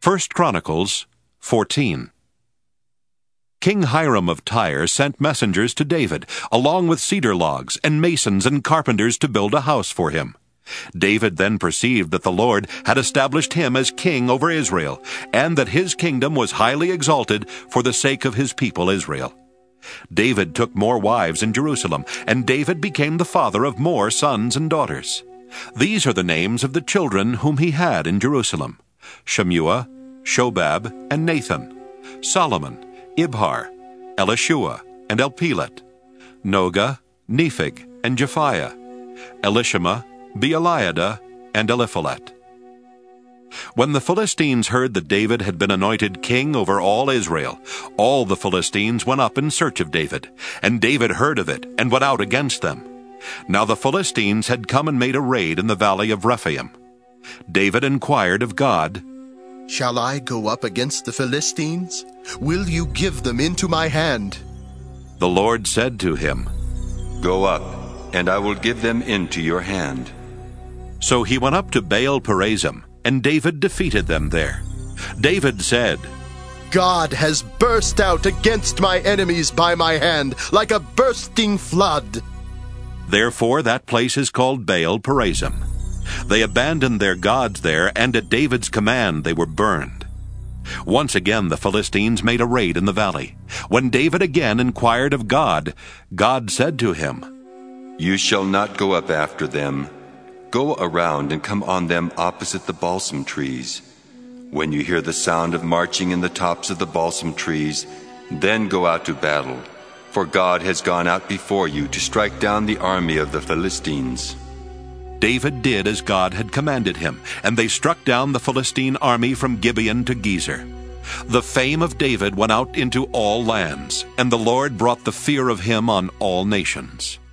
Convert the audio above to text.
1 Chronicles 14. King Hiram of Tyre sent messengers to David, along with cedar logs and masons and carpenters to build a house for him. David then perceived that the Lord had established him as king over Israel, and that his kingdom was highly exalted for the sake of his people Israel. David took more wives in Jerusalem, and David became the father of more sons and daughters. These are the names of the children whom he had in Jerusalem: Shemua, Shobab, and Nathan, Solomon, Ibhar, Elishua, and Elpelet, Noga, Nepheg, and Japhiah, Elishama, Beeliada, and Eliphalet. When the Philistines heard that David had been anointed king over all Israel, all the Philistines went up in search of David, and David heard of it and went out against them. Now the Philistines had come and made a raid in the valley of Rephaim. David inquired of God, "Shall I go up against the Philistines? Will you give them into my hand?" The Lord said to him, "Go up, and I will give them into your hand." So he went up to Baal-perazim, and David defeated them there. David said, "God has burst out against my enemies by my hand, like a bursting flood." Therefore that place is called Baal-perazim. They abandoned their gods there, and at David's command they were burned. Once again the Philistines made a raid in the valley. When David again inquired of God, God said to him, "You shall not go up after them. Go around and come on them opposite the balsam trees. When you hear the sound of marching in the tops of the balsam trees, then go out to battle, for God has gone out before you to strike down the army of the Philistines." David did as God had commanded him, and they struck down the Philistine army from Gibeon to Gezer. The fame of David went out into all lands, and the Lord brought the fear of him on all nations.